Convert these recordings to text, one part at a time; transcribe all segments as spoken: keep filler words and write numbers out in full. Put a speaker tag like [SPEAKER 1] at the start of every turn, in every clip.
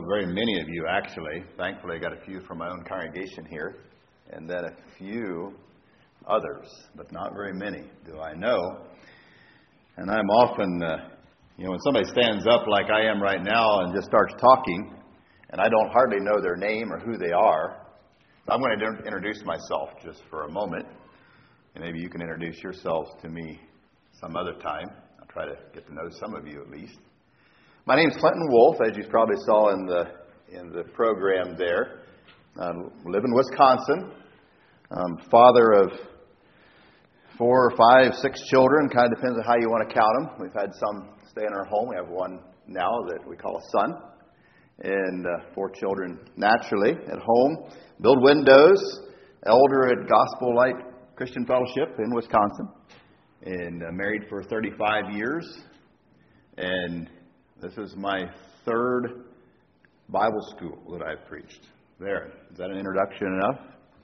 [SPEAKER 1] very many of you, actually. Thankfully, I got a few from my own congregation here, and then a few others, but not very many do I know. And I'm often, uh, you know, when somebody stands up like I am right now and just starts talking, and I don't hardly know their name or who they are, I'm going to introduce myself just for a moment, and maybe you can introduce yourselves to me some other time. I'll try to get to know some of you at least. My name is Clinton Wolf, as you probably saw in the in the program there. I live in Wisconsin. I'm father of four or five, six children. Kind of depends on how you want to count them. We've had some stay in our home. We have one now that we call a son. And uh, four children naturally at home. Build windows. Elder at Gospel Light Christian Fellowship in Wisconsin. And uh, married for thirty-five years. And this is my third Bible school that I've preached. There. Is that an introduction enough?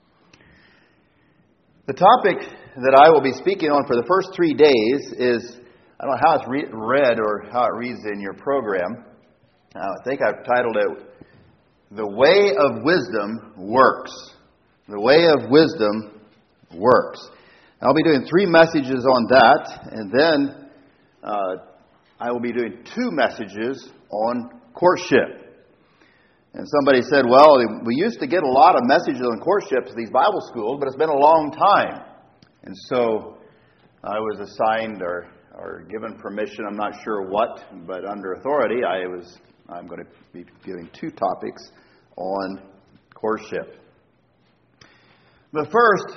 [SPEAKER 1] The topic that I will be speaking on for the first three days is, I don't know how it's re- read or how it reads in your program. Uh, I think I've titled it, The Way of Wisdom Works. The Way of Wisdom Works. I'll be doing three messages on that, and then uh, I will be doing two messages on courtship. And somebody said, well, we used to get a lot of messages on courtship to these Bible schools, but it's been a long time. And so I was assigned or, or given permission, I'm not sure what, but under authority, I was, I'm going to be giving two topics on courtship. But first,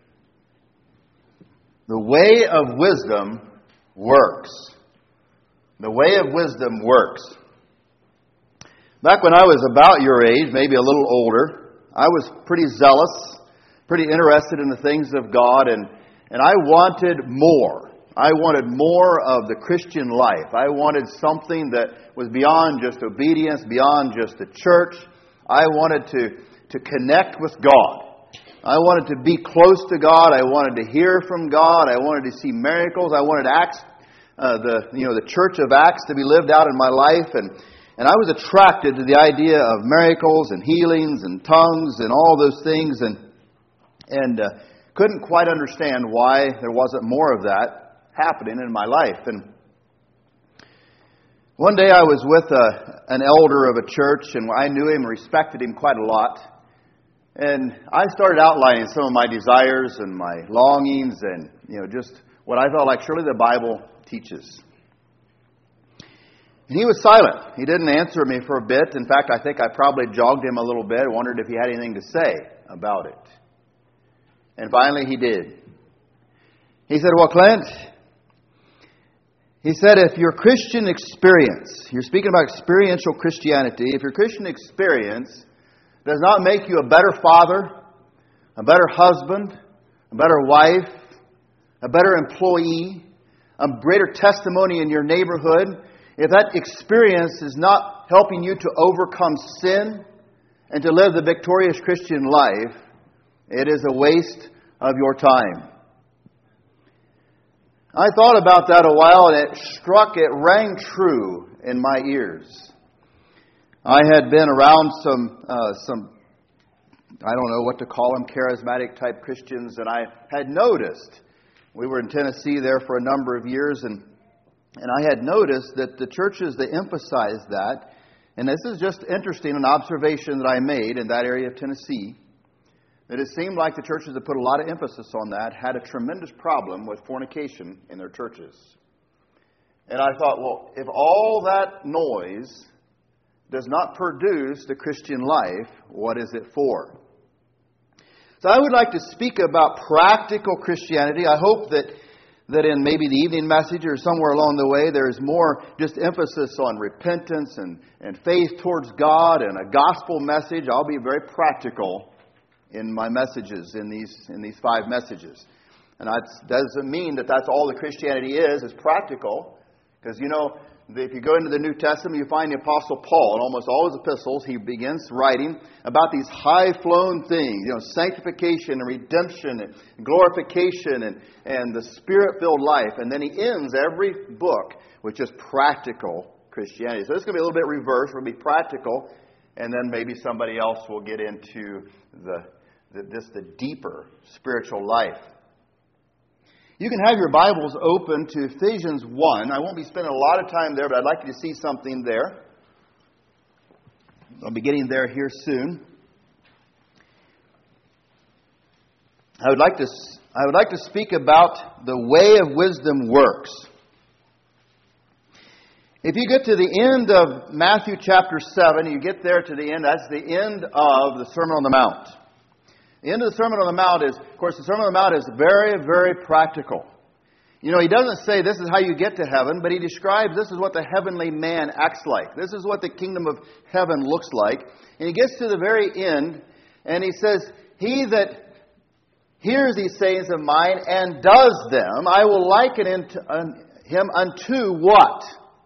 [SPEAKER 1] the way of wisdom works. The way of wisdom works. Back when I was about your age, maybe a little older, I was pretty zealous, pretty interested in the things of God, and, and I wanted more. I wanted more of the Christian life. I wanted something that was beyond just obedience, beyond just the church. I wanted to, to connect with God. I wanted to be close to God. I wanted to hear from God. I wanted to see miracles. I wanted Acts Uh, the you know the Church of Acts to be lived out in my life, and and I was attracted to the idea of miracles and healings and tongues and all those things, and and uh, couldn't quite understand why there wasn't more of that happening in my life. And one day I was with a, an elder of a church, and I knew him and respected him quite a lot. And I started outlining some of my desires and my longings, and you know just what I felt like surely the Bible teaches. And he was silent. He didn't answer me for a bit. In fact, I think I probably jogged him a little bit, wondered if he had anything to say about it. And finally he did. He said, well, Clint, he said, if your Christian experience, you're speaking about experiential Christianity, if your Christian experience does not make you a better father, a better husband, a better wife, a better employee, a greater testimony in your neighborhood, if that experience is not helping you to overcome sin and to live the victorious Christian life, it is a waste of your time. I thought about that a while, and it struck, it rang true in my ears. I had been around some, uh, some, I don't know what to call them, charismatic type Christians, and I had noticed. We were in Tennessee there for a number of years, and and I had noticed that the churches that emphasized that, and this is just interesting, an observation that I made in that area of Tennessee, that it seemed like the churches that put a lot of emphasis on that had a tremendous problem with fornication in their churches. And I thought, well, if all that noise does not produce the Christian life, what is it for? So I would like to speak about practical Christianity. I hope that, that in maybe the evening message or somewhere along the way, there's more just emphasis on repentance and, and faith towards God and a gospel message. I'll be very practical in my messages, in these in these five messages. And that doesn't mean that that's all that Christianity is, is practical. Because, you know, if you go into the New Testament, you find the Apostle Paul, in almost all his epistles, he begins writing about these high-flown things, you know, sanctification and redemption and glorification and, and the Spirit-filled life. And then he ends every book with just practical Christianity. So it's going to be a little bit reversed. We're going to be practical and then maybe somebody else will get into the, the this the deeper spiritual life. You can have your Bibles open to Ephesians one. I won't be spending a lot of time there, but I'd like you to see something there. I'll be getting there here soon. I would like to I would like to speak about the way of wisdom works. If you get to the end of Matthew chapter seven, you get there to the end, that's the end of the Sermon on the Mount. The end of the Sermon on the Mount is, of course, the Sermon on the Mount is very, very practical. You know, he doesn't say this is how you get to heaven, but he describes this is what the heavenly man acts like. This is what the kingdom of heaven looks like. And he gets to the very end, and he says, he that hears these sayings of mine and does them, I will liken him unto what?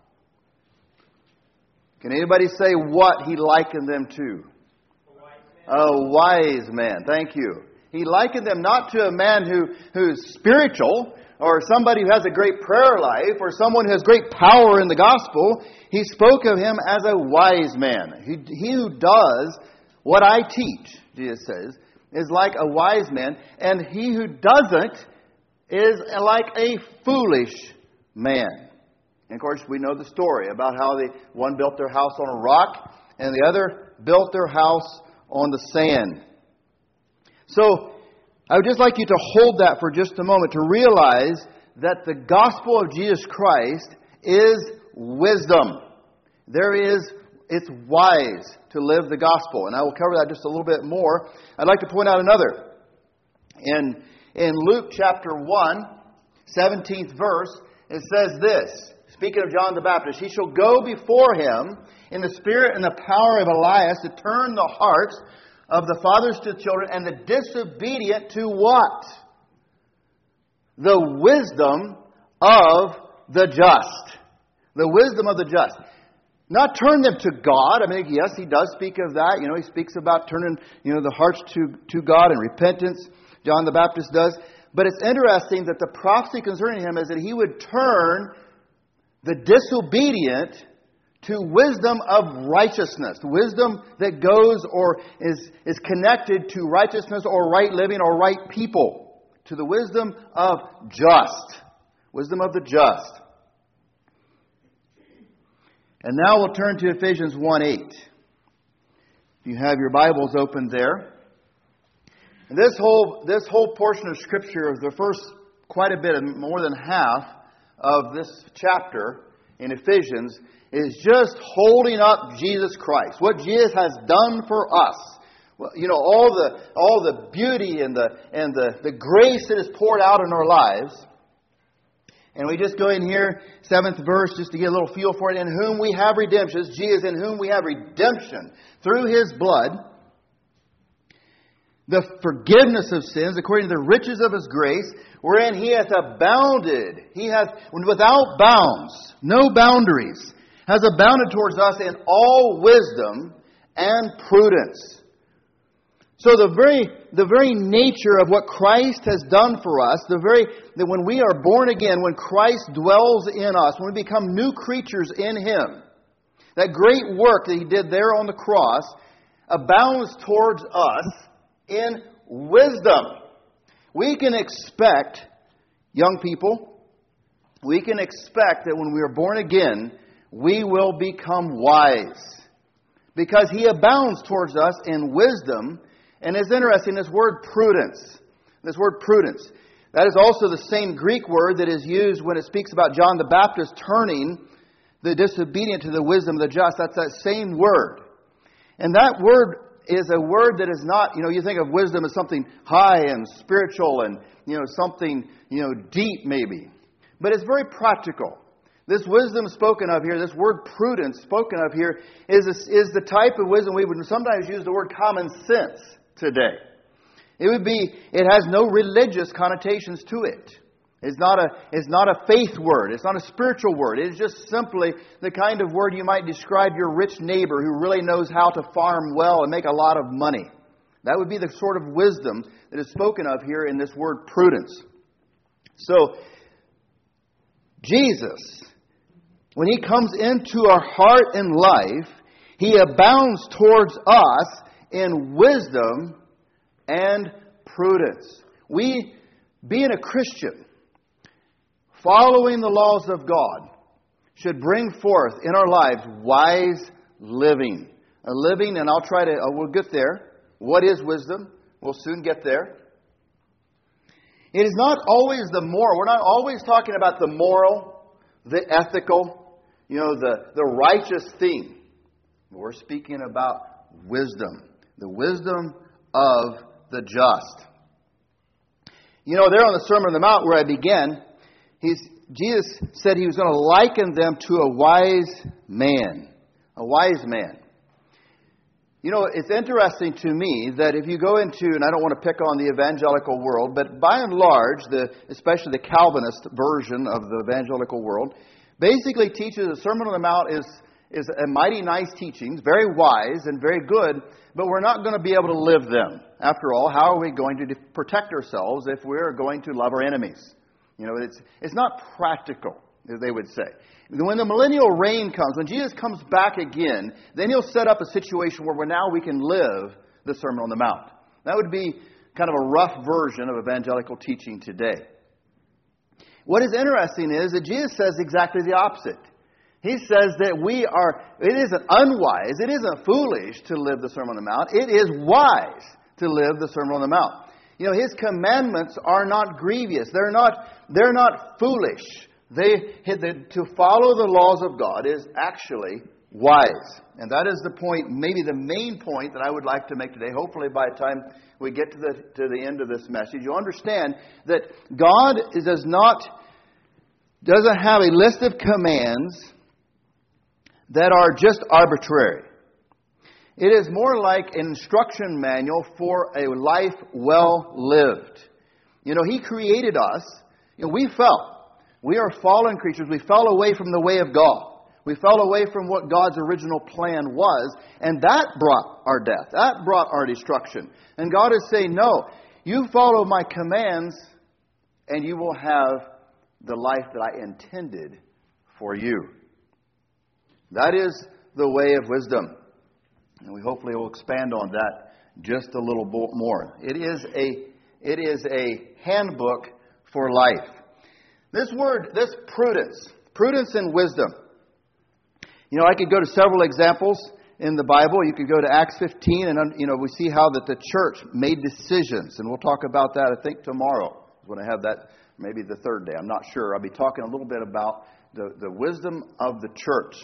[SPEAKER 1] Can anybody say what he likened them to? A wise man. Thank you. He likened them not to a man who, who is spiritual, or somebody who has a great prayer life, or someone who has great power in the gospel. He spoke of him as a wise man. He, he who does what I teach, Jesus says, is like a wise man, and he who doesn't is like a foolish man. And of course, we know the story about how the one built their house on a rock, and the other built their house on the sand. So, I would just like you to hold that for just a moment, to realize that the gospel of Jesus Christ is wisdom. There is, it's wise to live the gospel. And I will cover that just a little bit more. I'd like to point out another. In, in Luke chapter one, seventeenth verse, it says this, speaking of John the Baptist, he shall go before him in the spirit and the power of Elias to turn the hearts of the fathers to children and the disobedient to what? The wisdom of the just. The wisdom of the just. Not turn them to God. I mean, yes, he does speak of that. You know, he speaks about turning, you know, the hearts to, to God and repentance. John the Baptist does. But it's interesting that the prophecy concerning him is that he would turn the disobedient to wisdom of righteousness. Wisdom that goes or is, is connected to righteousness or right living or right people. To the wisdom of just. Wisdom of the just. And now we'll turn to Ephesians one eight. If you have your Bibles open there. And this whole, this whole portion of Scripture, the first quite a bit, more than half of this chapter in Ephesians, is just holding up Jesus Christ. What Jesus has done for us. Well, you know, all the all the beauty and the and the, the grace that is poured out in our lives. And we just go in here, seventh verse, just to get a little feel for it. In whom we have redemption. Jesus, in whom we have redemption through His blood. The forgiveness of sins according to the riches of His grace, wherein He hath abounded. He hath, without bounds, no boundaries, has abounded towards us in all wisdom and prudence. So the very the very nature of what Christ has done for us, the very that when we are born again, when Christ dwells in us, when we become new creatures in Him, that great work that He did there on the cross abounds towards us in wisdom. We can expect, young people, we can expect that when we are born again, we will become wise. Because He abounds towards us in wisdom. And it's interesting, this word prudence. This word prudence. That is also the same Greek word that is used when it speaks about John the Baptist turning the disobedient to the wisdom of the just. That's that same word. And that word is a word that is not, you know, you think of wisdom as something high and spiritual and, you know, something, you know, deep maybe. But it's very practical. This wisdom spoken of here, this word prudence spoken of here, is, is the type of wisdom we would sometimes use the word common sense today. It would be, it has no religious connotations to it. It's not a, it's not a faith word. It's not a spiritual word. It's just simply the kind of word you might describe your rich neighbor who really knows how to farm well and make a lot of money. That would be the sort of wisdom that is spoken of here in this word prudence. So, Jesus, when He comes into our heart and life, He abounds towards us in wisdom and prudence. We, being a Christian, following the laws of God, should bring forth in our lives wise living. A living, and I'll try to, uh, we'll get there. What is wisdom? We'll soon get there. It is not always the moral. We're not always talking about the moral, the ethical, you know, the, the righteous thing. We're speaking about wisdom. The wisdom of the just. You know, there on the Sermon on the Mount where I began, he's, Jesus said he was going to liken them to a wise man. A wise man. You know, it's interesting to me that if you go into, and I don't want to pick on the evangelical world, but by and large, the, especially the Calvinist version of the evangelical world, basically teaches the Sermon on the Mount is, is a mighty nice teaching, very wise and very good, but we're not going to be able to live them. After all, how are we going to protect ourselves if we're going to love our enemies? You know, it's it's not practical, as they would say. When the millennial reign comes, when Jesus comes back again, then he'll set up a situation where now we can live the Sermon on the Mount. That would be kind of a rough version of evangelical teaching today. What is interesting is that Jesus says exactly the opposite. He says that we are, it isn't unwise, it isn't foolish to live the Sermon on the Mount. It is wise to live the Sermon on the Mount. You know, His commandments are not grievous. They're not, they're not foolish. They, to follow the laws of God is actually wise. And that is the point, maybe the main point that I would like to make today. Hopefully by the time we get to the, to the end of this message, you'll understand that God does not, doesn't have a list of commands that are just arbitrary. It is more like an instruction manual for a life well lived. You know, He created us. You know, we fell. We are fallen creatures. We fell away from the way of God. We fell away from what God's original plan was. And that brought our death. That brought our destruction. And God is saying, no, you follow my commands and you will have the life that I intended for you. That is the way of wisdom. And we hopefully will expand on that just a little more. It is a, it is a handbook for life. This word, this prudence, prudence and wisdom. You know, I could go to several examples in the Bible. You could go to Acts fifteen and, you know, we see how that the church made decisions. And we'll talk about that, I think, tomorrow when I have that, maybe the third day. I'm not sure. I'll be talking a little bit about the, the wisdom of the church.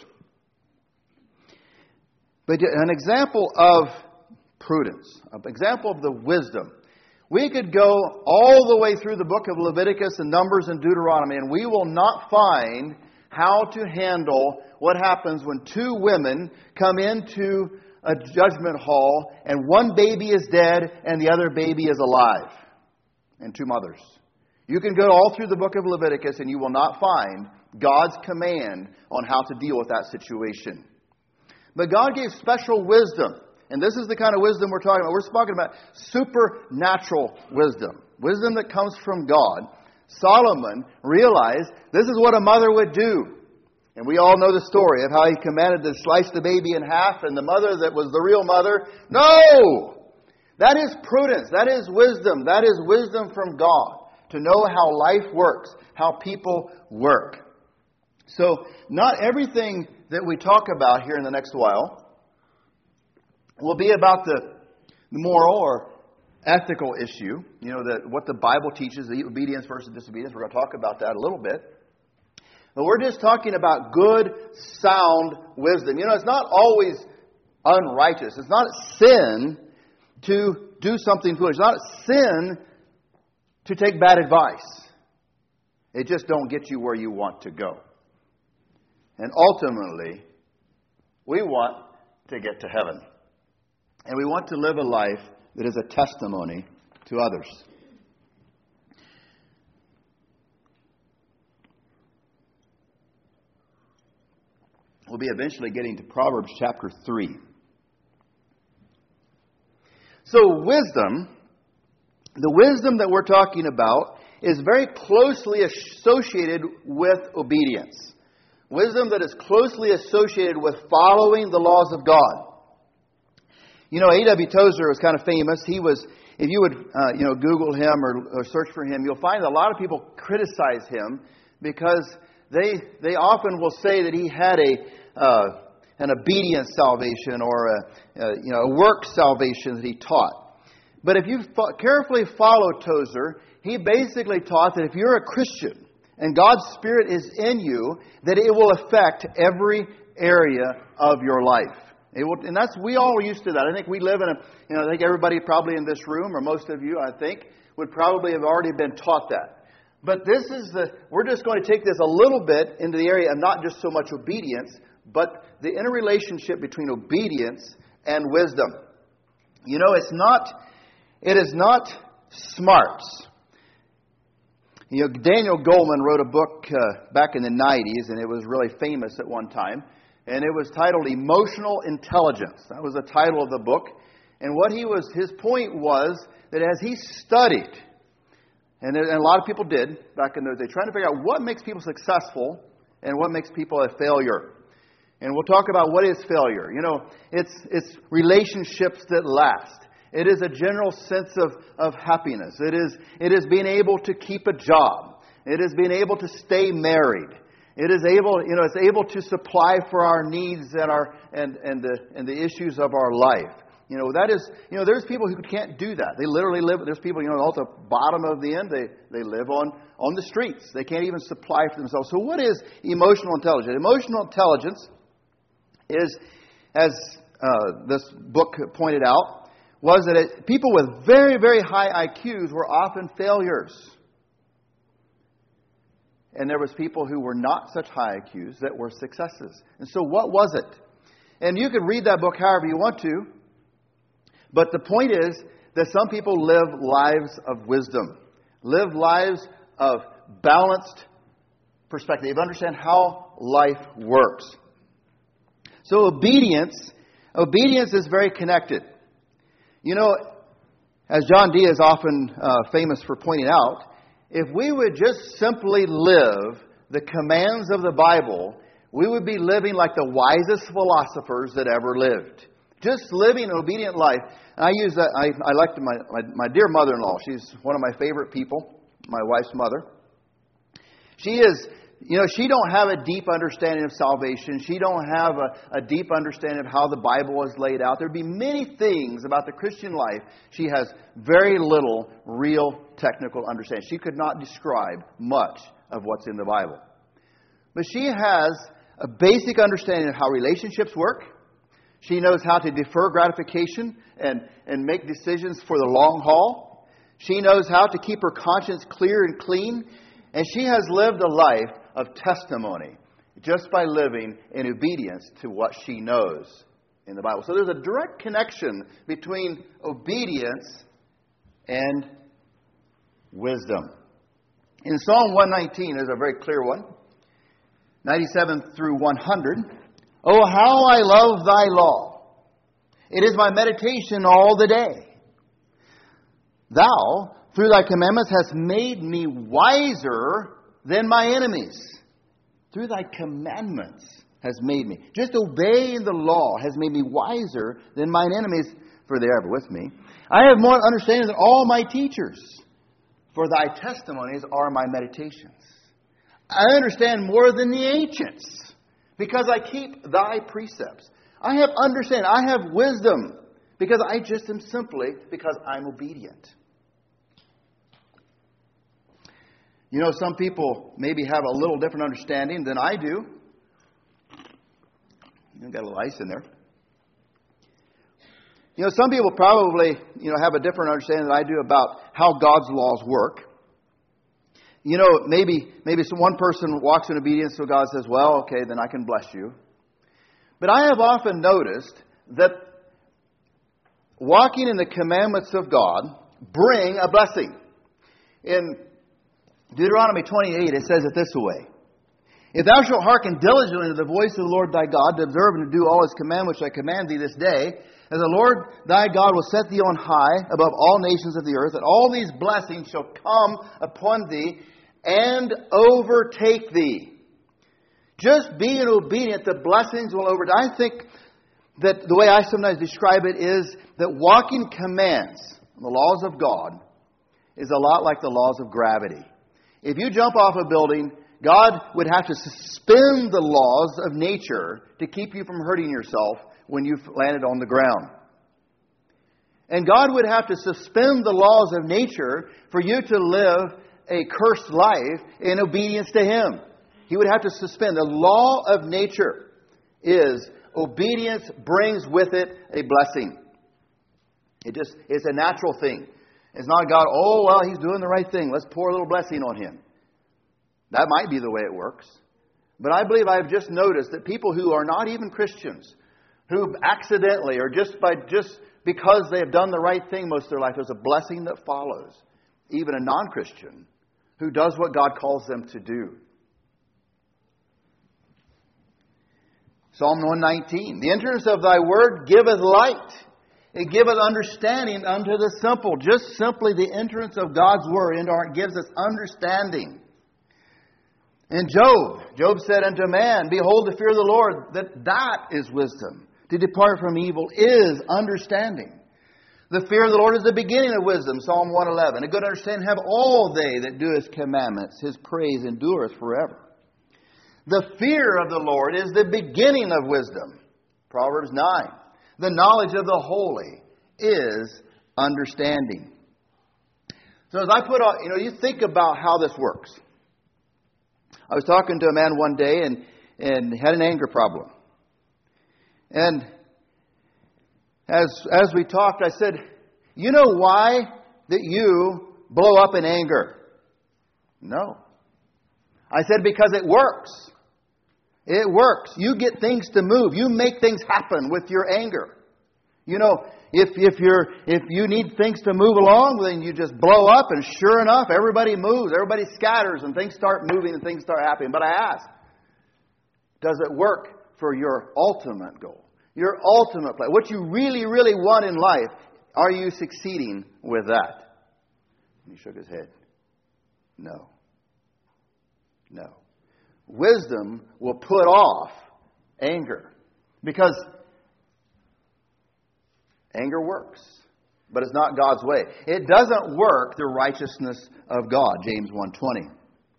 [SPEAKER 1] But an example of prudence, an example of the wisdom. We could go all the way through the book of Leviticus and Numbers and Deuteronomy, and we will not find how to handle what happens when two women come into a judgment hall and one baby is dead and the other baby is alive, and two mothers. You can go all through the book of Leviticus and you will not find God's command on how to deal with that situation. But God gave special wisdom. And this is the kind of wisdom we're talking about. We're talking about supernatural wisdom. Wisdom that comes from God. Solomon realized this is what a mother would do. And we all know the story of how he commanded to slice the baby in half. And the mother that was the real mother, no! That is prudence. That is wisdom. That is wisdom from God. To know how life works. How people work. So, not everything that we talk about here in the next while will be about the moral or ethical issue. You know, that what the Bible teaches, the obedience versus disobedience. We're going to talk about that a little bit. But we're just talking about good, sound wisdom. You know, it's not always unrighteous. It's not sin to do something foolish. It's not sin to take bad advice. It just don't get you where you want to go. And ultimately, we want to get to heaven. And we want to live a life that is a testimony to others. We'll be eventually getting to Proverbs chapter three. So wisdom, the wisdom that we're talking about, is very closely associated with obedience. Wisdom that is closely associated with following the laws of God. You know, A W Tozer was kind of famous. He was, if you would, uh, you know, Google him or, or search for him, you'll find that a lot of people criticize him because they they often will say that he had a uh, an obedience salvation or a, a you know a work salvation that he taught. But if you fo- carefully follow Tozer, he basically taught that if you're a Christian and God's Spirit is in you, that it will affect every area of your life. It will, and that's, we all are used to that. I think we live in a, you know, I think everybody probably in this room, or most of you, I think, would probably have already been taught that. But this is the, we're just going to take this a little bit into the area of not just so much obedience, but the interrelationship between obedience and wisdom. You know, it's not, it is not smarts. You know, Daniel Goleman wrote a book uh, back in the nineties, and it was really famous at one time. And it was titled Emotional Intelligence. That was the title of the book. And what he was, his point was that as he studied, and, and a lot of people did back in those days, trying to figure out what makes people successful and what makes people a failure. And we'll talk about what is failure. You know, it's it's relationships that last. It is a general sense of, of happiness. It is it is being able to keep a job. It is being able to stay married. It is able, you know, it's able to supply for our needs and our and and the and the issues of our life. You know, that is, you know, there's people who can't do that. They literally live. There's people, you know, at the bottom of the end. They they live on on the streets. They can't even supply for themselves. So, what is emotional intelligence? Emotional intelligence is, as uh, this book pointed out, was that it, people with very very high I Qs were often failures. And there was people who were not such high I Qs that were successes. And so what was it? And you can read that book however you want to. But the point is that some people live lives of wisdom. Live lives of balanced perspective. Understand how life works. So obedience, obedience is very connected. You know, as John Dee is often uh, famous for pointing out, if we would just simply live the commands of the Bible, we would be living like the wisest philosophers that ever lived. Just living an obedient life. And I use that, I, I like my, my, my dear mother-in-law. She's one of my favorite people, my wife's mother. She is, you know, she don't have a deep understanding of salvation. She don't have a, a deep understanding of how the Bible is laid out. There'd be many things about the Christian life. She has very little real technical understanding. She could not describe much of what's in the Bible. But she has a basic understanding of how relationships work. She knows how to defer gratification and, and make decisions for the long haul. She knows how to keep her conscience clear and clean. And she has lived a life of testimony just by living in obedience to what she knows in the Bible. So there's a direct connection between obedience and wisdom. In Psalm one nineteen is a very clear one. ninety-seven through one hundred. Oh, how I love thy law. It is my meditation all the day. Thou, through thy commandments, hast made me wiser than my enemies. Through thy commandments has made me. Just obeying the law has made me wiser than mine enemies, for they are ever with me. I have more understanding than all my teachers, for thy testimonies are my meditations. I understand more than the ancients, because I keep thy precepts. I have understanding. I have wisdom, because I just am simply because I'm obedient. You know, some people maybe have a little different understanding than I do. I've got a little ice in there. You know, some people probably, you know, have a different understanding than I do about how God's laws work. You know, maybe maybe some, one person walks in obedience, so God says, well, okay, then I can bless you. But I have often noticed that walking in the commandments of God bring a blessing. In Deuteronomy twenty-eight, it says it this way. If thou shalt hearken diligently to the voice of the Lord thy God, to observe and to do all his commandments which I command thee this day, and the Lord thy God will set thee on high above all nations of the earth, and all these blessings shall come upon thee and overtake thee. Just being obedient, the blessings will overtake. I think that the way I sometimes describe it is that walking commands, the laws of God, is a lot like the laws of gravity. If you jump off a building, God would have to suspend the laws of nature to keep you from hurting yourself when you've landed on the ground. And God would have to suspend the laws of nature for you to live a cursed life in obedience to Him. He would have to suspend. The law of nature is obedience brings with it a blessing. It just, it's a natural thing. It's not God, oh, well, He's doing the right thing. Let's pour a little blessing on Him. That might be the way it works. But I believe I've just noticed that people who are not even Christians, who accidentally or just by just because they have done the right thing most of their life, there's a blessing that follows. Even a non-Christian who does what God calls them to do. Psalm one nineteen. The entrance of Thy word giveth light. It giveth understanding unto the simple. Just simply the entrance of God's word into our gives us understanding. In Job, Job said unto man, behold, the fear of the Lord, that that is wisdom. To depart from evil is understanding. The fear of the Lord is the beginning of wisdom. Psalm one eleven. A good understanding have all they that do His commandments. His praise endureth forever. The fear of the Lord is the beginning of wisdom. Proverbs nine. The knowledge of the holy is understanding. So as I put on, you know, you think about how this works. I was talking to a man one day and, and had an anger problem. And as as we talked, I said, you know why that you blow up in anger? No. I said, because it works. It works. You get things to move. You make things happen with your anger. You know, if if you're if you need things to move along, then you just blow up, and sure enough, everybody moves, everybody scatters, and things start moving and things start happening. But I ask, does it work for your ultimate goal? Your ultimate plan? What you really, really want in life, are you succeeding with that? And he shook his head. No. No. Wisdom will put off anger. Because anger works. But it's not God's way. It doesn't work the righteousness of God. James one twenty.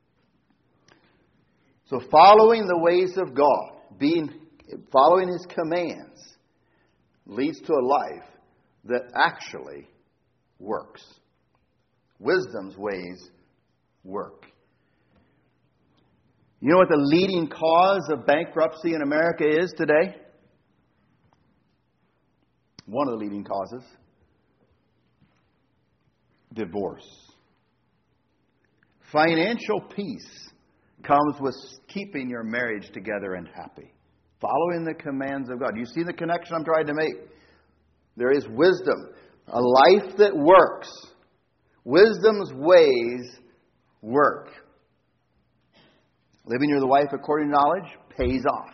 [SPEAKER 1] So following the ways of God, being following His commands, leads to a life that actually works. Wisdom's ways work. You know what the leading cause of bankruptcy in America is today? One of the leading causes. Divorce. Financial peace comes with keeping your marriage together and happy. Following the commands of God. Do you see the connection I'm trying to make? There is wisdom. A life that works. Wisdom's ways work. Living your life according to knowledge pays off.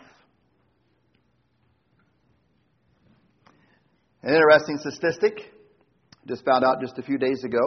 [SPEAKER 1] An interesting statistic. Just found out just a few days ago.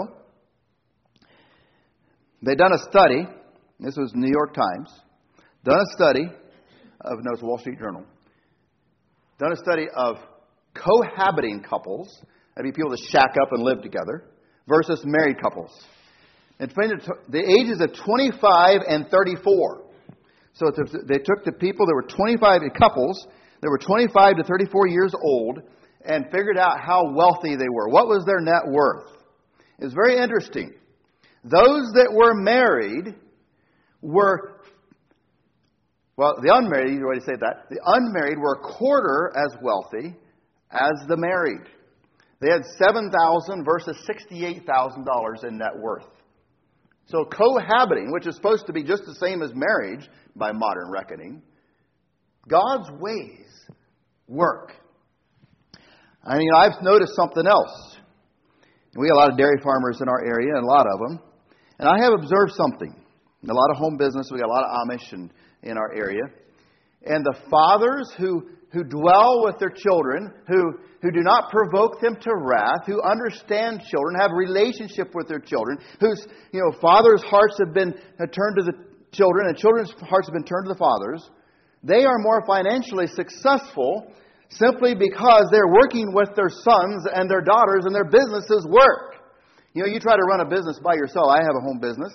[SPEAKER 1] They'd done a study. This was New York Times. Done a study of, no, it's Wall Street Journal. Done a study of cohabiting couples. That'd be people that shack up and live together. Versus married couples. And the ages of twenty-five and thirty-four. So they took the people that were twenty-five, couples that were twenty-five to thirty-four years old and figured out how wealthy they were. What was their net worth? It was very interesting. Those that were married were, well, the unmarried, you already said that, the unmarried were a quarter as wealthy as the married. They had seven thousand dollars versus sixty-eight thousand dollars in net worth. So cohabiting, which is supposed to be just the same as marriage by modern reckoning, God's ways work. I mean, I've noticed something else. We have a lot of dairy farmers in our area, and a lot of them. And I have observed something. A lot of home business. We got a lot of Amish in, in our area. And the fathers who, who dwell with their children, who, who do not provoke them to wrath, who understand children, have a relationship with their children, whose, you know, fathers' hearts have been have turned to the children, and children's hearts have been turned to the fathers. They are more financially successful simply because they're working with their sons and their daughters and their businesses work. You know, you try to run a business by yourself. I have a home business.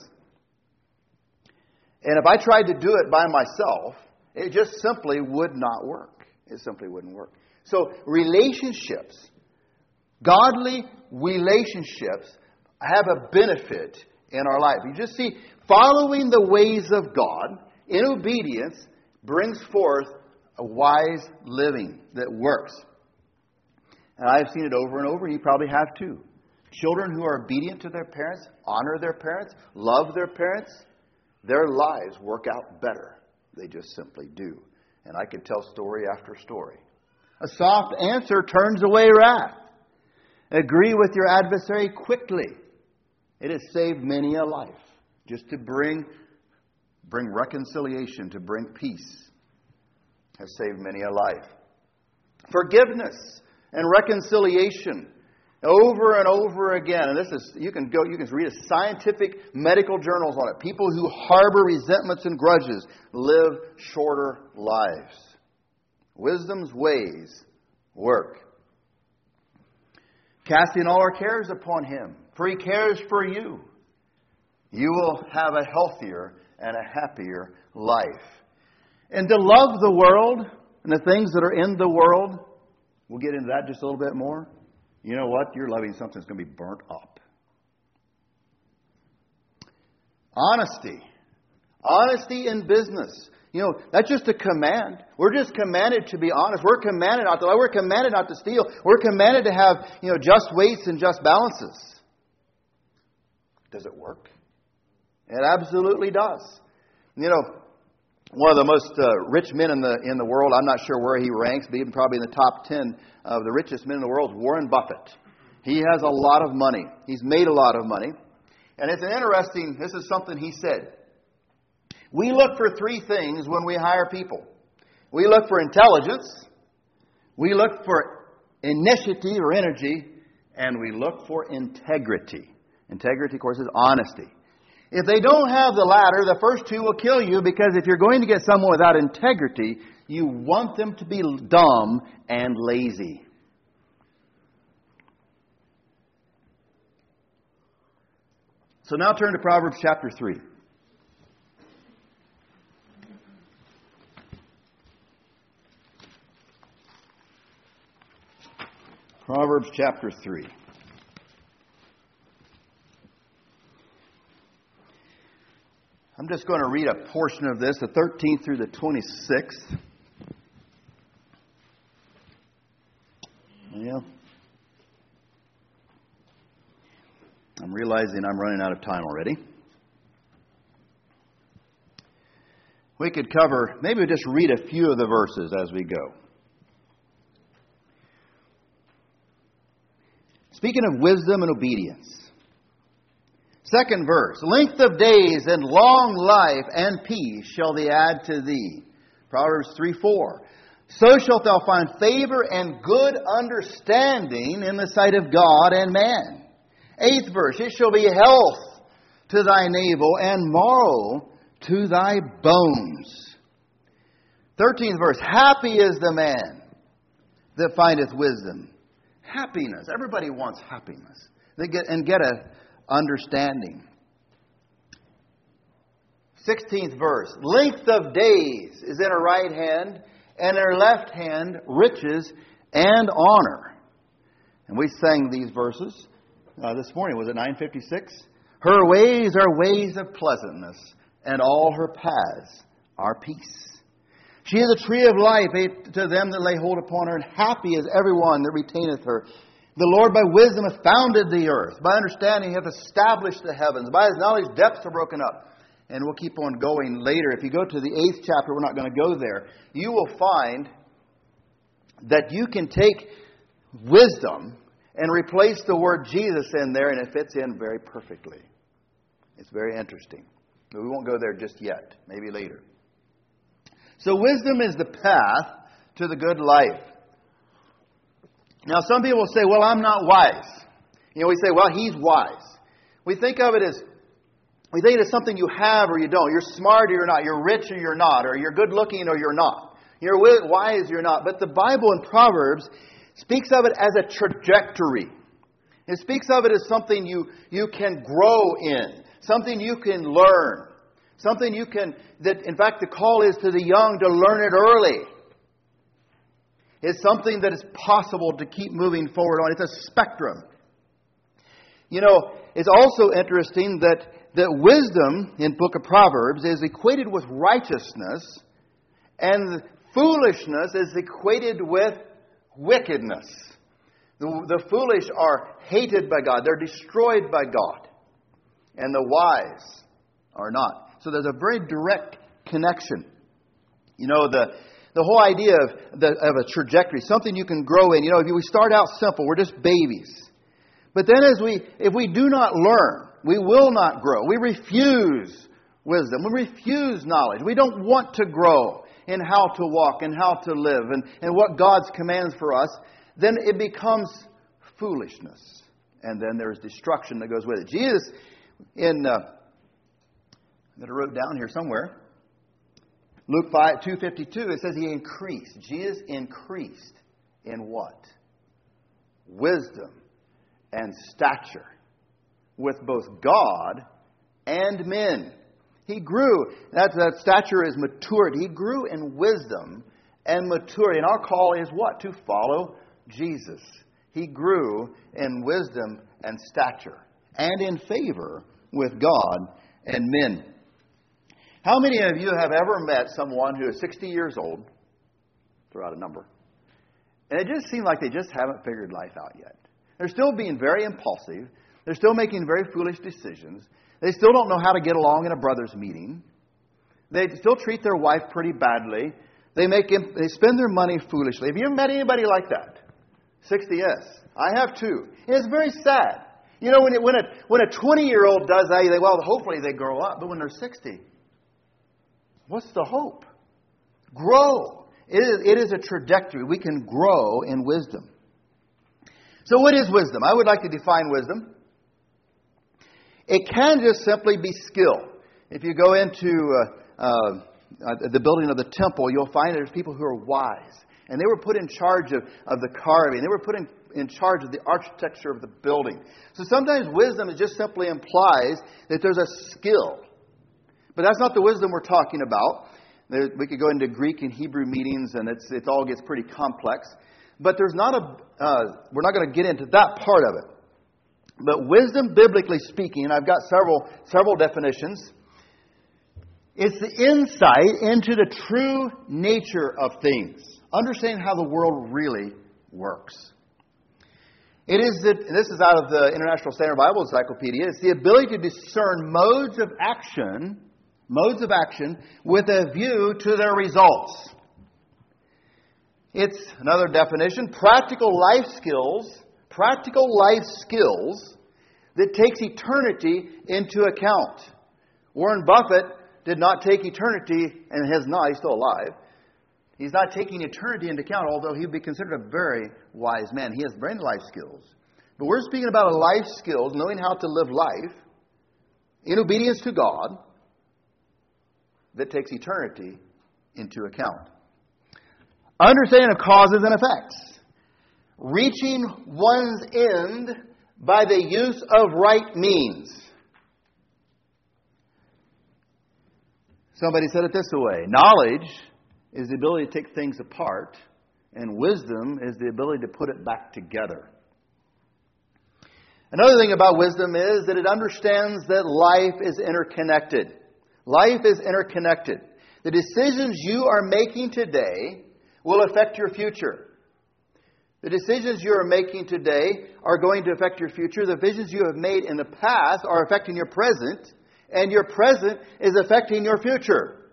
[SPEAKER 1] And if I tried to do it by myself, it just simply would not work. It simply wouldn't work. So relationships, godly relationships, have a benefit in our life. You just see, following the ways of God in obedience brings forth a wise living that works. And I've seen it over and over. You probably have too. Children who are obedient to their parents, honor their parents, love their parents, their lives work out better. They just simply do. And I could tell story after story. A soft answer turns away wrath. Agree with your adversary quickly. It has saved many a life. Just to bring, bring reconciliation, to bring peace, has saved many a life. Forgiveness and reconciliation, over and over again. And this is, you can go, you can read a scientific medical journals on it. People who harbor resentments and grudges live shorter lives. Wisdom's ways work. Casting all our cares upon Him, for He cares for you. You will have a healthier and a happier life. And to love the world and the things that are in the world, we'll get into that just a little bit more. You know what? You're loving something that's going to be burnt up. Honesty. Honesty in business. You know, that's just a command. We're just commanded to be honest. We're commanded not to lie. We're commanded not to steal. We're commanded to have, you know, just weights and just balances. Does it work? It absolutely does. You know, one of the most uh, rich men in the in the world, I'm not sure where he ranks, but even probably in the top ten of the richest men in the world, is Warren Buffett. He has a lot of money. He's made a lot of money. And it's an interesting, this is something he said. We look for three things when we hire people. We look for intelligence, we look for initiative or energy, and we look for integrity. Integrity, of course, is honesty. If they don't have the latter, the first two will kill you, because if you're going to get someone without integrity, you want them to be dumb and lazy. So now turn to Proverbs chapter three. Proverbs chapter three. I'm just going to read a portion of this, the thirteenth through the twenty-sixth. Yeah. I'm realizing I'm running out of time already. We could cover, maybe just read a few of the verses as we go. Speaking of wisdom and obedience. Second verse, length of days and long life and peace shall they add to thee. Proverbs three four. So shalt thou find favor and good understanding in the sight of God and man. Eighth verse, it shall be health to thy navel and marrow to thy bones. Thirteenth verse, happy is the man that findeth wisdom. Happiness. Everybody wants happiness. They get and get a understanding. Sixteenth verse. Length of days is in her right hand, and in her left hand riches and honor. And we sang these verses uh, this morning. Was it nine fifty-six? Her ways are ways of pleasantness, and all her paths are peace. She is a tree of life to them that lay hold upon her, and happy is everyone that retaineth her. The Lord by wisdom hath founded the earth. By understanding hath established the heavens. By His knowledge depths are broken up. And we'll keep on going later. If you go to the eighth chapter, we're not going to go there. You will find that you can take wisdom and replace the word Jesus in there, and it fits in very perfectly. It's very interesting. But we won't go there just yet. Maybe later. So wisdom is the path to the good life. Now, some people say, well, I'm not wise. You know, we say, well, he's wise. We think of it as We think it's something you have or you don't. You're smart or you're not. You're rich or you're not. Or you're good looking or you're not. You're wise or you're not. But the Bible in Proverbs speaks of it as a trajectory. It speaks of it as something you, you can grow in. Something you can learn. Something you can, that in fact the call is to the young to learn it early. It's something that is possible to keep moving forward on. It's a spectrum. You know, it's also interesting that, that wisdom in book of Proverbs is equated with righteousness, and foolishness is equated with wickedness. The, the foolish are hated by God. They're destroyed by God. And the wise are not. So there's a very direct connection. You know, the the whole idea of, the, of a trajectory, something you can grow in. You know, if we start out simple, we're just babies. But then as we, if we do not learn, we will not grow. We refuse wisdom. We refuse knowledge. We don't want to grow in how to walk and how to live and, and what God's commands for us. Then it becomes foolishness. And then there's destruction that goes with it. Jesus, in, uh, that I wrote down here somewhere, Luke five, two fifty-two, it says He increased. Jesus increased in what? Wisdom and stature with both God and men. He grew. That, that stature is maturity. He grew in wisdom and maturity. And our call is what? To follow Jesus. He grew in wisdom and stature and in favor with God and men. How many of you have ever met someone who is sixty years old? Throw out a number. And it just seems like they just haven't figured life out yet. They're still being very impulsive. They're still making very foolish decisions. They still don't know how to get along in a brother's meeting. They still treat their wife pretty badly. They make they spend their money foolishly. Have you ever met anybody like that? sixty, yes. I have too. And it's very sad. You know, when it, when a when a twenty-year-old does that, you think, well, hopefully they grow up. But when they're sixty, what's the hope? Grow. It is, it is a trajectory. We can grow in wisdom. So what is wisdom? I would like to define wisdom. It can just simply be skill. If you go into uh, uh, the building of the temple, you'll find there's people who are wise. And they were put in charge of, of the carving. They were put in, in charge of the architecture of the building. So sometimes wisdom is just simply implies that there's a skill. But that's not the wisdom we're talking about. There, we could go into Greek and Hebrew meetings, and it's it all gets pretty complex. But there's not a. Uh, we're not going to get into that part of it. But wisdom, biblically speaking, I've got several several definitions. It's the insight into the true nature of things, understanding how the world really works. It is the, this is out of the International Standard Bible Encyclopedia. It's the ability to discern modes of action. Modes of action with a view to their results. It's another definition, practical life skills, practical life skills that takes eternity into account. Warren Buffett did not take eternity, and has not, he's still alive. He's not taking eternity into account, although he would be considered a very wise man. He has brain life skills. But we're speaking about a life skills, knowing how to live life in obedience to God, that takes eternity into account. Understanding of causes and effects. Reaching one's end by the use of right means. Somebody said it this way. Knowledge is the ability to take things apart, and wisdom is the ability to put it back together. Another thing about wisdom is that it understands that life is interconnected. Life is interconnected. The decisions you are making today will affect your future. The decisions you are making today are going to affect your future. The visions you have made in the past are affecting your present, and your present is affecting your future.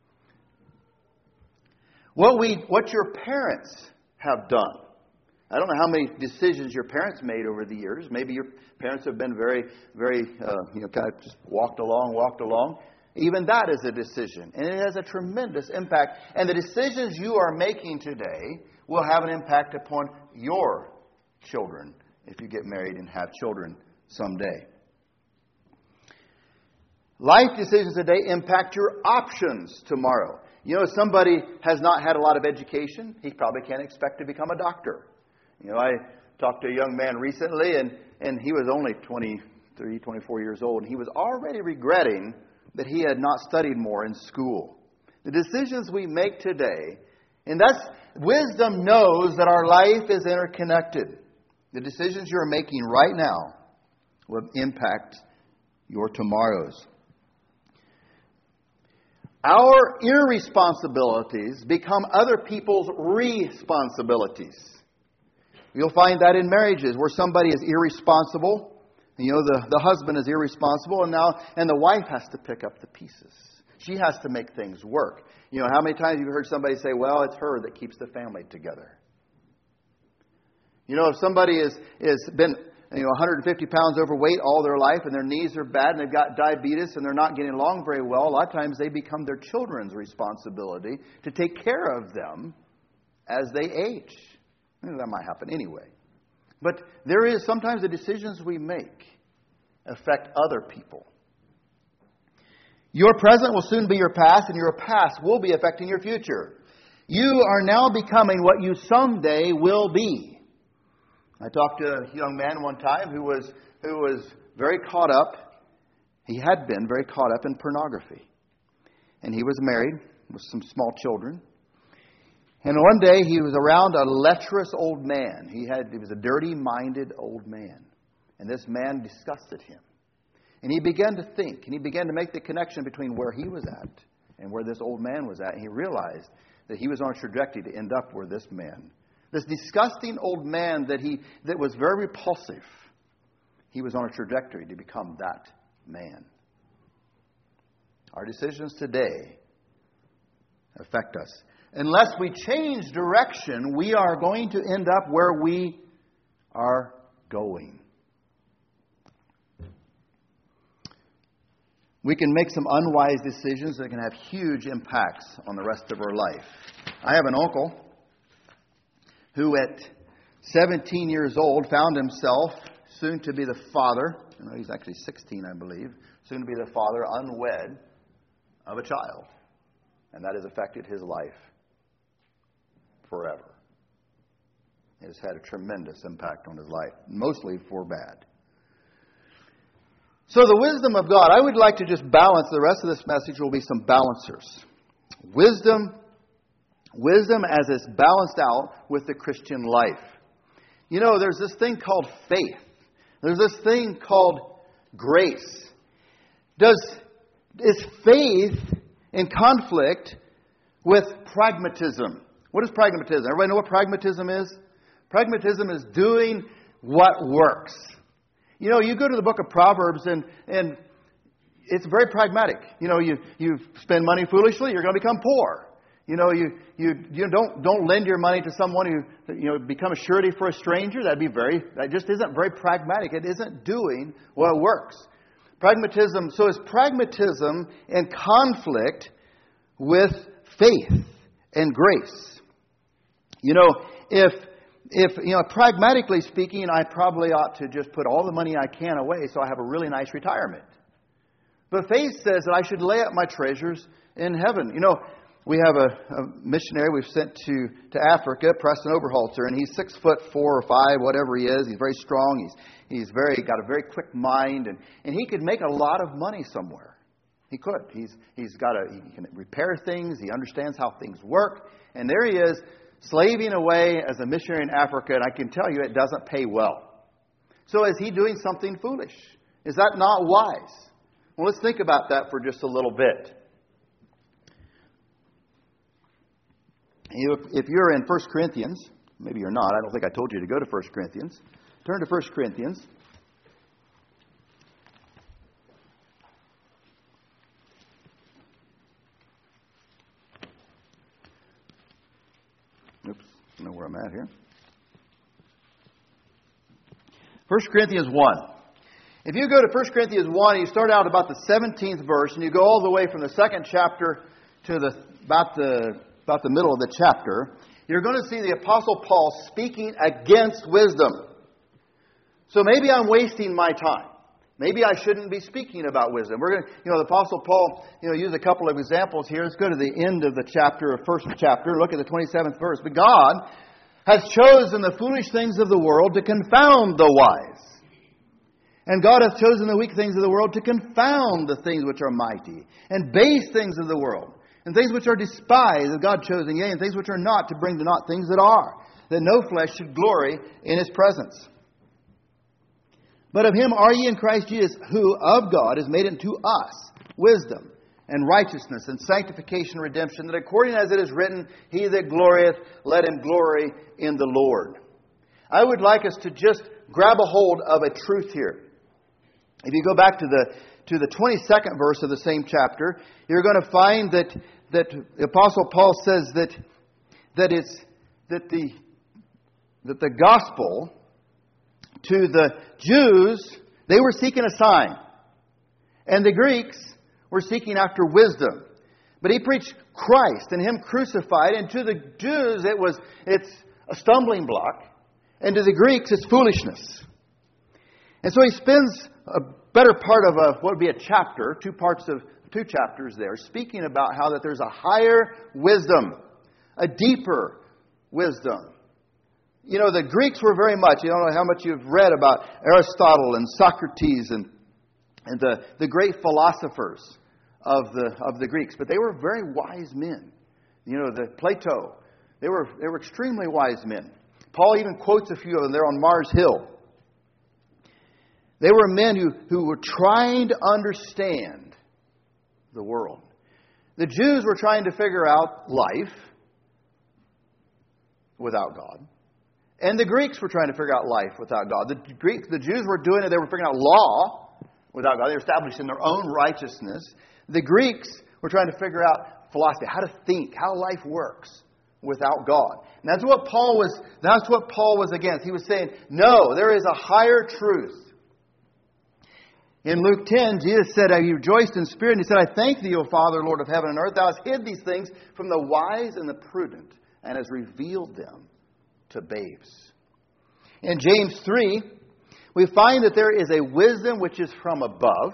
[SPEAKER 1] What we, what your parents have done. I don't know how many decisions your parents made over the years. Maybe your parents have been very, very, uh, you know, kind of just walked along, walked along. Even that is a decision. And it has a tremendous impact. And the decisions you are making today will have an impact upon your children if you get married and have children someday. Life decisions today impact your options tomorrow. You know, if somebody has not had a lot of education, he probably can't expect to become a doctor. You know, I talked to a young man recently, and, and he was only twenty-three, twenty-four years old, and he was already regretting that he had not studied more in school. The decisions we make today, and that's, wisdom knows that our life is interconnected. The decisions you're making right now will impact your tomorrows. Our irresponsibilities become other people's responsibilities. You'll find that in marriages where somebody is irresponsible. You know, the, the husband is irresponsible, and now and the wife has to pick up the pieces. She has to make things work. You know, how many times have you heard somebody say, well, it's her that keeps the family together? You know, if somebody is is been you know one hundred fifty pounds overweight all their life, and their knees are bad, and they've got diabetes, and they're not getting along very well, a lot of times they become their children's responsibility to take care of them as they age. You know, that might happen anyway. But there is sometimes the decisions we make affect other people. Your present will soon be your past, and your past will be affecting your future. You are now becoming what you someday will be. I talked to a young man one time who was who was very caught up. He had been very caught up in pornography. And he was married with some small children. And one day he was around a lecherous old man. He had he was a dirty-minded old man. And this man disgusted him. And he began to think, and he began to make the connection between where he was at and where this old man was at. And he realized that he was on a trajectory to end up where this man, this disgusting old man that he that was very repulsive, he was on a trajectory to become that man. Our decisions today affect us. Unless we change direction, we are going to end up where we are going. We can make some unwise decisions that can have huge impacts on the rest of our life. I have an uncle who at seventeen years old found himself soon to be the father, you know, he's actually sixteen, I believe, soon to be the father, unwed, of a child. And that has affected his life forever. It has had a tremendous impact on his life, mostly for bad. So the wisdom of God, I would like to just balance, the rest of this message will be some balancers. Wisdom, wisdom as it's balanced out with the Christian life. You know, there's this thing called faith. There's this thing called grace. Does, is faith in conflict with pragmatism? What is pragmatism? Everybody know what pragmatism is? Pragmatism is doing what works. You know, you go to the book of Proverbs and and it's very pragmatic. You know, you, you spend money foolishly, you're going to become poor. You know, you you you don't don't lend your money to someone who, you know, become a surety for a stranger. That'd be very that just isn't very pragmatic. It isn't doing what works. Pragmatism. So is pragmatism in conflict with faith and grace? You know, if If, you know, pragmatically speaking, I probably ought to just put all the money I can away so I have a really nice retirement. But faith says that I should lay up my treasures in heaven. You know, we have a, a missionary we've sent to, to Africa, Preston Oberholzer, and he's six foot four or five, whatever he is. He's very strong. He's he's very got a very quick mind, and, and he could make a lot of money somewhere. He could. He's he's got a he can repair things. He understands how things work, and there he is, slaving away as a missionary in Africa, and I can tell you it doesn't pay well. So is he doing something foolish? Is that not wise? Well, let's think about that for just a little bit. If you're in First Corinthians, maybe you're not, I don't think I told you to go to First Corinthians. Turn to First Corinthians. Oops, I don't know where I'm at here. First Corinthians one. If you go to First Corinthians one, and you start out about the seventeenth verse, and you go all the way from the second chapter to the about the about the middle of the chapter, you're going to see the Apostle Paul speaking against wisdom. So maybe I'm wasting my time. Maybe I shouldn't be speaking about wisdom. We're going to, you know, the Apostle Paul, you know, used a couple of examples here. Let's go to the end of the chapter, or first chapter. Look at the twenty-seventh verse. But God has chosen the foolish things of the world to confound the wise. And God hath chosen the weak things of the world to confound the things which are mighty, and base things of the world, and things which are despised of God chosen, yea, and things which are not, to bring to naught things that are, that no flesh should glory in His presence. But of Him are ye in Christ Jesus, who of God is made unto us wisdom, and righteousness, and sanctification, and redemption, that according as it is written, He that glorieth, let him glory in the Lord. I would like us to just grab a hold of a truth here. If you go back to the to the twenty-second verse of the same chapter, you're going to find that that the Apostle Paul says that that it's that the that the gospel to the Jews, they were seeking a sign, and the Greeks were seeking after wisdom. But he preached Christ and Him crucified, and to the Jews it was it's a stumbling block, and to the Greeks it's foolishness. And so he spends a better part of a what would be a chapter, two parts of two chapters there, speaking about how that there's a higher wisdom, a deeper wisdom. You know, the Greeks were very much, you don't know how much you've read about Aristotle and Socrates and and the, the great philosophers of the of the Greeks, but they were very wise men. You know, the Plato, they were they were extremely wise men. Paul even quotes a few of them there on Mars Hill. They were men who, who were trying to understand the world. The Jews were trying to figure out life without God. And the Greeks were trying to figure out life without God. The Greeks, the Jews were doing it. They were figuring out law without God. They were establishing their own righteousness. The Greeks were trying to figure out philosophy, how to think, how life works without God. And that's what Paul was, that's what Paul was against. He was saying, no, there is a higher truth. In Luke ten, Jesus said, He rejoiced in spirit, and He said, I thank Thee, O Father, Lord of heaven and earth. Thou hast hid these things from the wise and the prudent, and hast revealed them to babes. In James three, we find that there is a wisdom which is from above,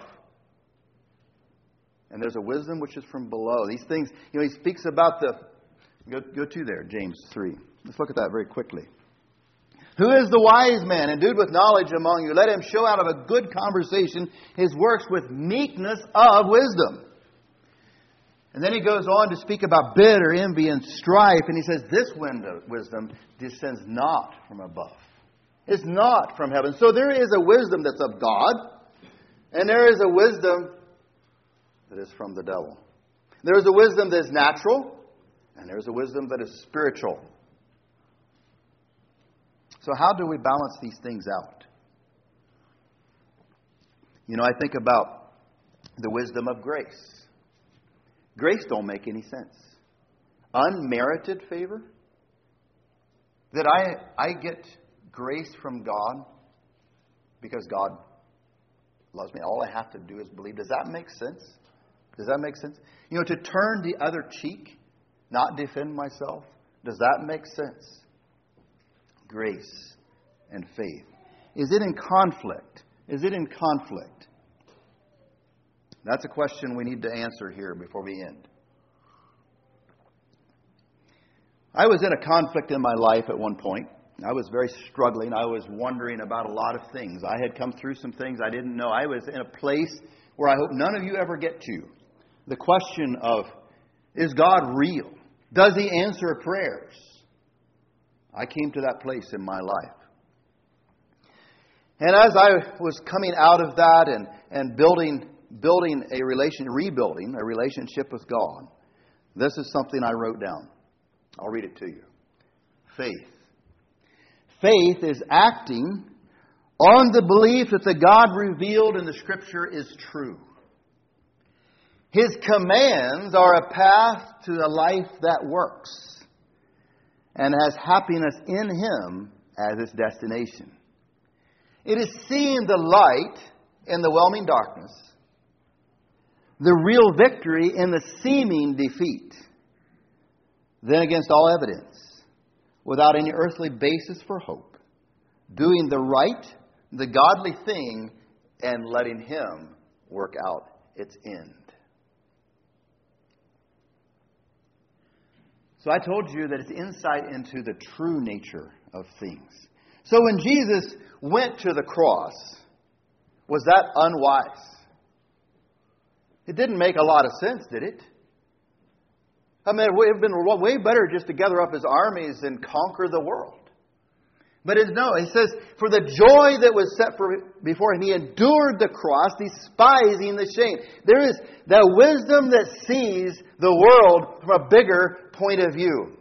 [SPEAKER 1] and there's a wisdom which is from below. These things, you know, he speaks about the... Go, go to there, James three. Let's look at that very quickly. Who is the wise man, endued with knowledge among you? Let him show out of a good conversation his works with meekness of wisdom. And then he goes on to speak about bitter envy and strife. And he says, this wisdom descends not from above. It's not from heaven. So there is a wisdom that's of God. And there is a wisdom that is from the devil. There is a wisdom that is natural. And there is a wisdom that is spiritual. So how do we balance these things out? You know, I think about the wisdom of grace. Grace don't make any sense. Unmerited favor? That I, I get grace from God because God loves me. All I have to do is believe. Does that make sense? Does that make sense? You know, to turn the other cheek, not defend myself. Does that make sense? Grace and faith. Is it in conflict? Is it in conflict? That's a question we need to answer here before we end. I was in a conflict in my life at one point. I was very struggling. I was wondering about a lot of things. I had come through some things I didn't know. I was in a place where I hope none of you ever get to. The question of, is God real? Does He answer prayers? I came to that place in my life. And as I was coming out of that and, and building building a relation, rebuilding a relationship with God, this is something I wrote down. I'll read it to you. Faith. Faith is acting on the belief that the God revealed in the Scripture is true. His commands are a path to a life that works and has happiness in Him as its destination. It is seeing the light in the whelming darkness, the real victory in the seeming defeat, then against all evidence, without any earthly basis for hope, doing the right, the godly thing and letting Him work out its end. So I told you that it's insight into the true nature of things. So when Jesus went to the cross, was that unwise? It didn't make a lot of sense, did it? I mean, it would have been way better just to gather up His armies and conquer the world. But it's no, He says, for the joy that was set for, before Him, He endured the cross, despising the shame. There is that wisdom that sees the world from a bigger point of view.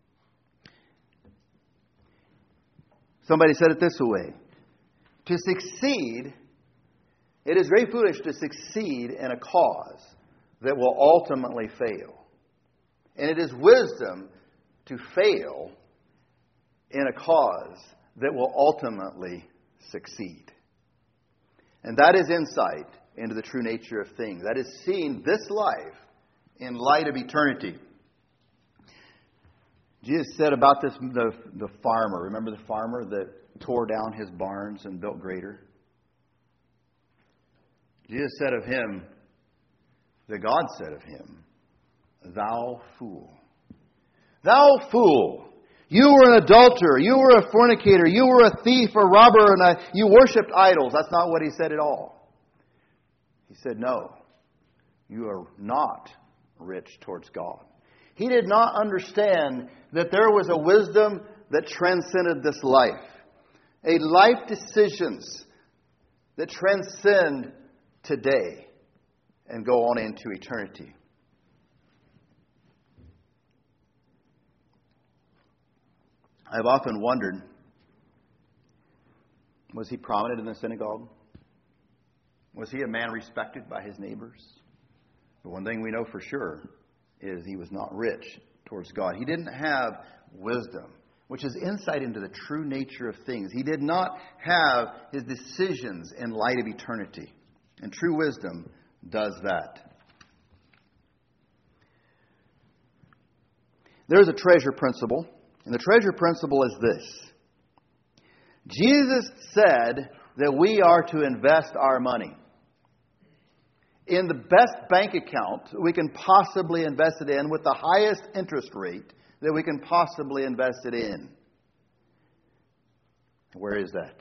[SPEAKER 1] Somebody said it this way. To succeed, it is very foolish to succeed in a cause that will ultimately fail. And it is wisdom to fail in a cause that will ultimately succeed. And that is insight into the true nature of things. That is seeing this life in light of eternity. Jesus said about this, the, the farmer. Remember the farmer that tore down his barns and built greater? Jesus said of him, that God said of him, thou fool. Thou fool. You were an adulterer. You were a fornicator. You were a thief, a robber, and a, you worshipped idols. That's not what He said at all. He said, no, you are not rich towards God. He did not understand that there was a wisdom that transcended this life. A life decisions that transcend today and go on into eternity. I've often wondered, was he prominent in the synagogue? Was he a man respected by his neighbors? But one thing we know for sure is he was not rich towards God. He didn't have wisdom, which is insight into the true nature of things. He did not have his decisions in light of eternity. And true wisdom does that. There's a treasure principle. And the treasure principle is this. Jesus said that we are to invest our money in the best bank account we can possibly invest it in with the highest interest rate that we can possibly invest it in. Where is that?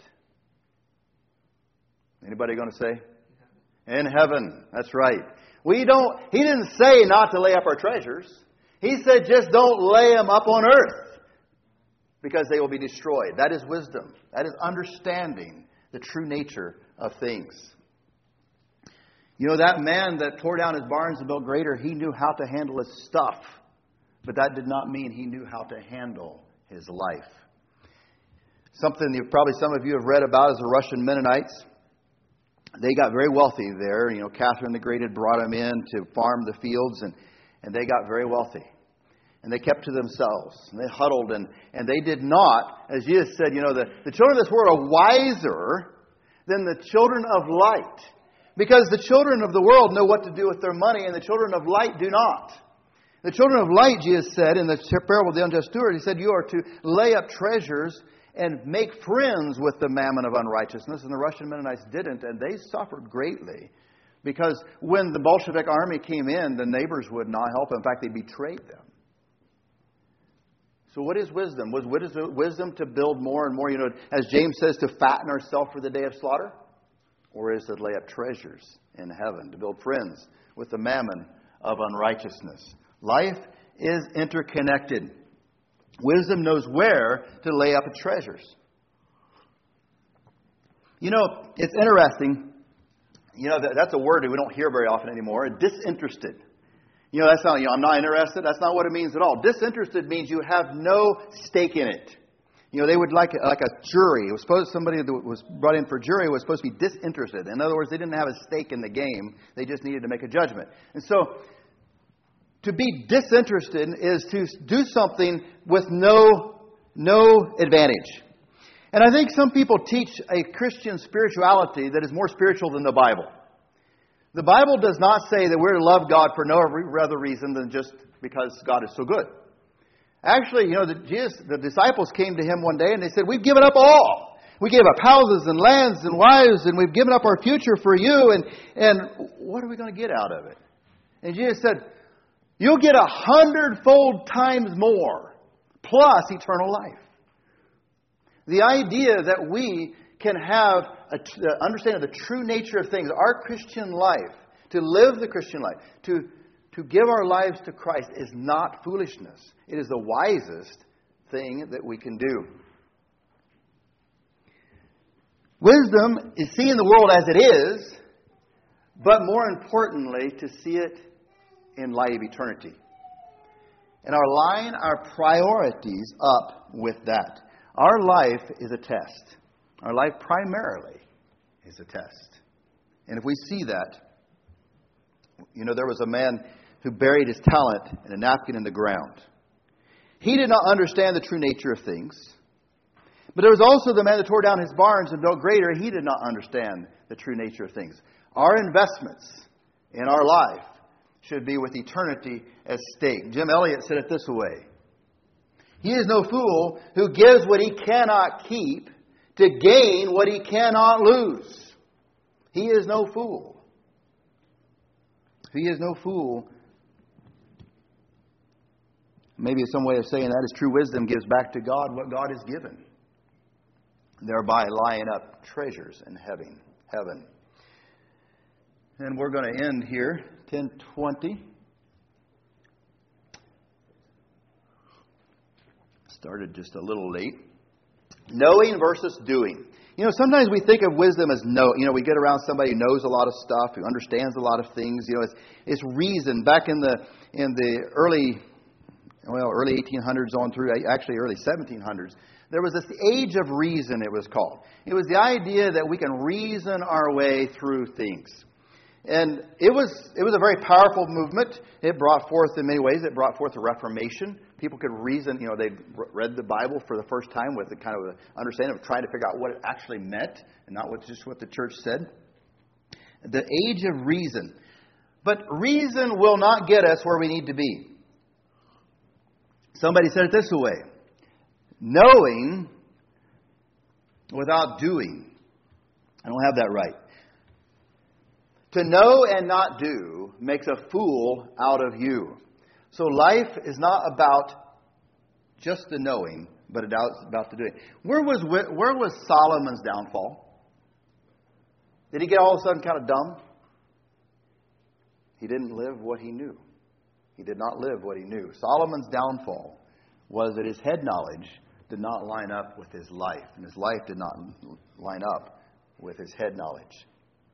[SPEAKER 1] Anybody going to say? In heaven. That's right. We don't. He didn't say not to lay up our treasures. He said just don't lay them up on earth, because they will be destroyed. That is wisdom. That is understanding the true nature of things. You know, that man that tore down his barns and built greater, he knew how to handle his stuff. But that did not mean he knew how to handle his life. Something that probably some of you have read about is the Russian Mennonites. They got very wealthy there. You know, Catherine the Great had brought them in to farm the fields, and, and they got very wealthy. And they kept to themselves. And they huddled. And, and they did not, as Jesus said, you know, the, the children of this world are wiser than the children of light. Because the children of the world know what to do with their money, and the children of light do not. The children of light, Jesus said in the parable of the unjust steward, He said, you are to lay up treasures and make friends with the mammon of unrighteousness. And the Russian Mennonites didn't, and they suffered greatly. Because when the Bolshevik army came in, the neighbors would not help. In fact, they betrayed them. So what is wisdom? Was wisdom to build more and more, you know, as James says, to fatten ourselves for the day of slaughter? Or is it to lay up treasures in heaven, to build friends with the mammon of unrighteousness? Life is interconnected. Wisdom knows where to lay up its treasures. You know, it's interesting. You know, that's a word that we don't hear very often anymore. Disinterested. You know, that's not, you know, I'm not interested. That's not what it means at all. Disinterested means you have no stake in it. You know, they would like like a jury. It was supposed somebody that was brought in for jury was supposed to be disinterested. In other words, they didn't have a stake in the game. They just needed to make a judgment. And so, to be disinterested is to do something with no no advantage. And I think some people teach a Christian spirituality that is more spiritual than the Bible. The Bible does not say that we're to love God for no other reason than just because God is so good. Actually, you know, the, Jesus, the disciples came to Him one day and they said, we've given up all. We gave up houses and lands and wives, and we've given up our future for you, and, and what are we going to get out of it? And Jesus said, you'll get a hundredfold times more, plus eternal life. The idea that we can have an understanding of the true nature of things, our Christian life, to live the Christian life, to, to give our lives to Christ is not foolishness. It is the wisest thing that we can do. Wisdom is seeing the world as it is, but more importantly, to see it in light of eternity. And our line our priorities up with that. Our life is a test. Our life primarily is a test. And if we see that, you know, there was a man who buried his talent in a napkin in the ground. He did not understand the true nature of things. But there was also the man that tore down his barns and built greater. He did not understand the true nature of things. Our investments in our life should be with eternity at stake. Jim Elliot said it this way. He is no fool who gives what he cannot keep to gain what he cannot lose. He is no fool. He is no fool. Maybe some way of saying that is true wisdom gives back to God what God has given, thereby lying up treasures in heaven. Heaven. And we're going to end here, ten twenty. Started just a little late. Knowing versus doing. You know, sometimes we think of wisdom as know. You know, we get around somebody who knows a lot of stuff, who understands a lot of things. You know, it's it's reason. Back in the in the early, well, early eighteen hundreds on through, actually early seventeen hundreds, there was this age of reason, it was called. It was the idea that we can reason our way through things. And it was it was a very powerful movement. It brought forth, in many ways, it brought forth a Reformation. People could reason, you know, they read the Bible for the first time with a kind of an understanding of trying to figure out what it actually meant and not what, just what the church said. The age of reason. But reason will not get us where we need to be. Somebody said it this way. Knowing without doing. I don't have that right. To know and not do makes a fool out of you. So life is not about just the knowing, but about the doing. Where was where was Solomon's downfall? Did he get all of a sudden kind of dumb? He didn't live what he knew. He did not live what he knew. Solomon's downfall was that his head knowledge did not line up with his life, and his life did not line up with his head knowledge.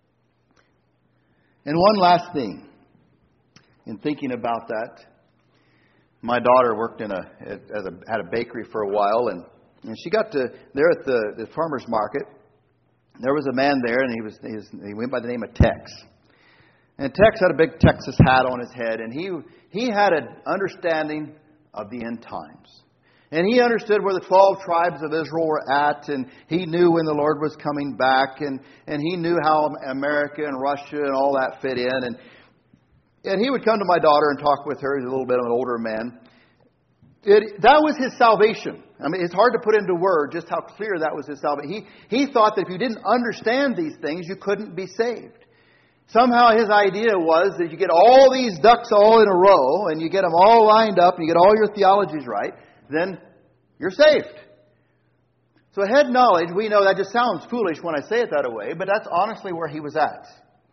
[SPEAKER 1] And one last thing, in thinking about that, my daughter worked in a as a had a bakery for a while, and, and she got to there at the, the farmer's market. There was a man there, and he was, he was he went by the name of Tex. And Tex had a big Texas hat on his head, and he he had an understanding of the end times. And he understood where the twelve tribes of Israel were at, and he knew when the Lord was coming back, and, and he knew how America and Russia and all that fit in. And and he would come to my daughter and talk with her. He's a little bit of an older man. It, that was his salvation. I mean, it's hard to put into words just how clear that was his salvation. He, he thought that if you didn't understand these things, you couldn't be saved. Somehow his idea was that you get all these ducks all in a row, and you get them all lined up, and you get all your theologies right, then you're saved. So head knowledge, we know that just sounds foolish when I say it that way, but that's honestly where he was at.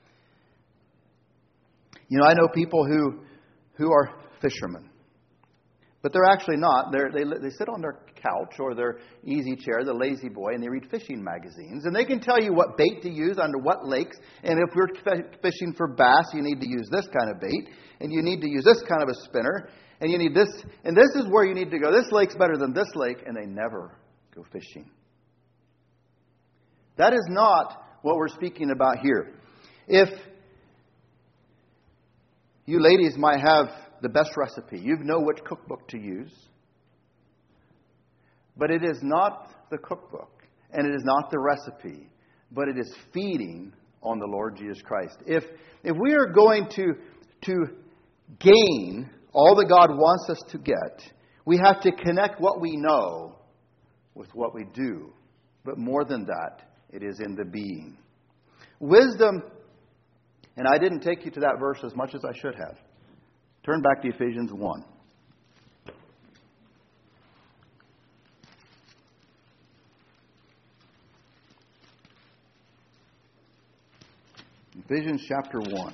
[SPEAKER 1] You know, I know people who who are fishermen, but they're actually not. They're, they they sit on their couch or their easy chair, the lazy boy, and they read fishing magazines, and they can tell you what bait to use under what lakes. And if you're fishing for bass, you need to use this kind of bait, and you need to use this kind of a spinner. And you need this, and this is where you need to go. This lake's better than this lake, and they never go fishing. That is not what we're speaking about here. If you ladies might have the best recipe, you know which cookbook to use, but it is not the cookbook, and it is not the recipe, but it is feeding on the Lord Jesus Christ. If if we are going to to gain all that God wants us to get, we have to connect what we know with what we do but more than that, it is in the being. Wisdom, and I didn't take you to that verse as much as I should have. Turn back to Ephesians one. Ephesians chapter one.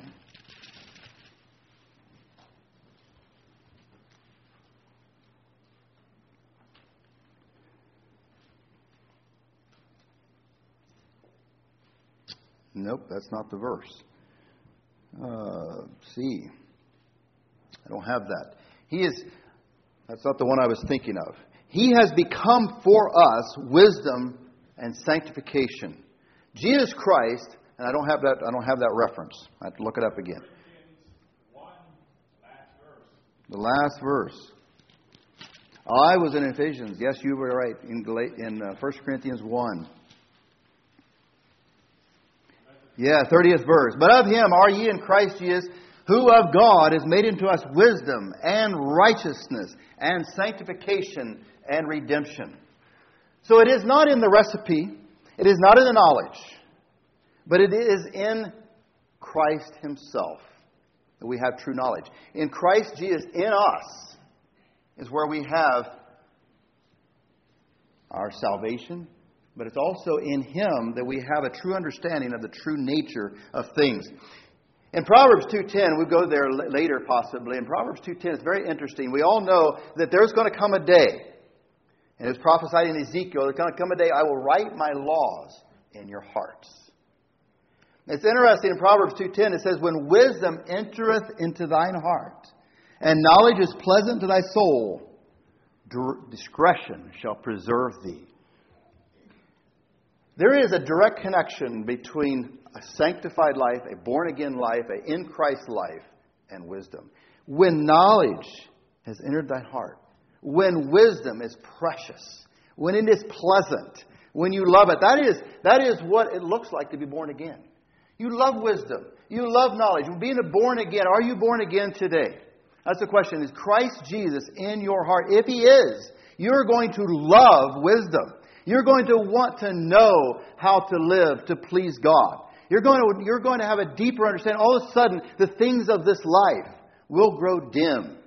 [SPEAKER 1] Nope, that's not the verse. Uh, see. I don't have that. He is, that's not the one I was thinking of. He has become for us wisdom and sanctification. Jesus Christ, and I don't have that, I don't have that reference. I have to look it up again. The last verse. I was in Ephesians. Yes, you were right. In, in uh, First Corinthians one. Yeah, thirtieth verse. But of Him are ye in Christ Jesus, who of God is made unto us wisdom and righteousness and sanctification and redemption. So it is not in the recipe. It is not in the knowledge. But it is in Christ Himself that we have true knowledge. In Christ Jesus, in us, is where we have our salvation. But it's also in Him that we have a true understanding of the true nature of things. In Proverbs two ten, we'll go there later possibly. In Proverbs two ten, it's very interesting. We all know that there's going to come a day, and it's prophesied in Ezekiel, there's going to come a day I will write my laws in your hearts. It's interesting in Proverbs two ten, it says, when wisdom entereth into thine heart, and knowledge is pleasant to thy soul, discretion shall preserve thee. There is a direct connection between a sanctified life, a born-again life, an in-Christ life, and wisdom. When knowledge has entered thy heart, when wisdom is precious, when it is pleasant, when you love it, that is, that is what it looks like to be born again. You love wisdom. You love knowledge. Being born again, are you born again today? That's the question. Is Christ Jesus in your heart? If He is, you're going to love wisdom. You're going to want to know how to live to please God. You're going to, you're going to have a deeper understanding. All of a sudden, the things of this life will grow dim.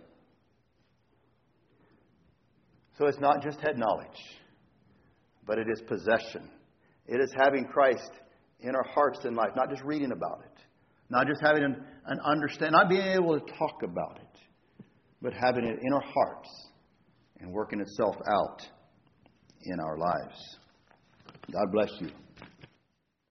[SPEAKER 1] So it's not just head knowledge, but it is possession. It is having Christ in our hearts and life, not just reading about it, not just having an, an understanding, not being able to talk about it, but having it in our hearts and working itself out in our lives. God bless you.